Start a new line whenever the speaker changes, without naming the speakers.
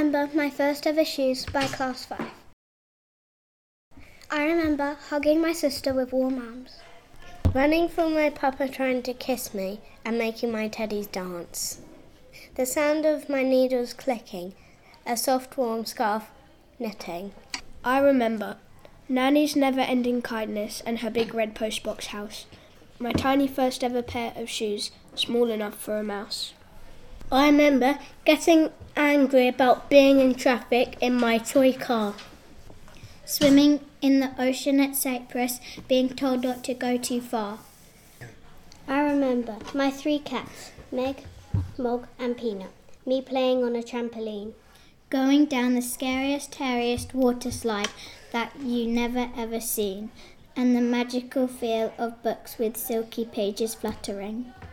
remember my first ever shoes by Class 5. I remember hugging my sister with warm arms.
Running from my papa trying to kiss me and making my teddies dance. The sound of my needles clicking, a soft warm scarf knitting.
I remember Nanny's never-ending kindness and her big red postbox house. My tiny first ever pair of shoes, small enough for a mouse.
I remember getting angry about being in traffic in my toy car.
Swimming in the ocean at Cyprus, being told not to go too far.
I remember my 3 cats, Meg, Mog and Peanut, me playing on a trampoline.
Going down the scariest, hairiest water slide that you never ever seen, and the magical feel of books with silky pages fluttering.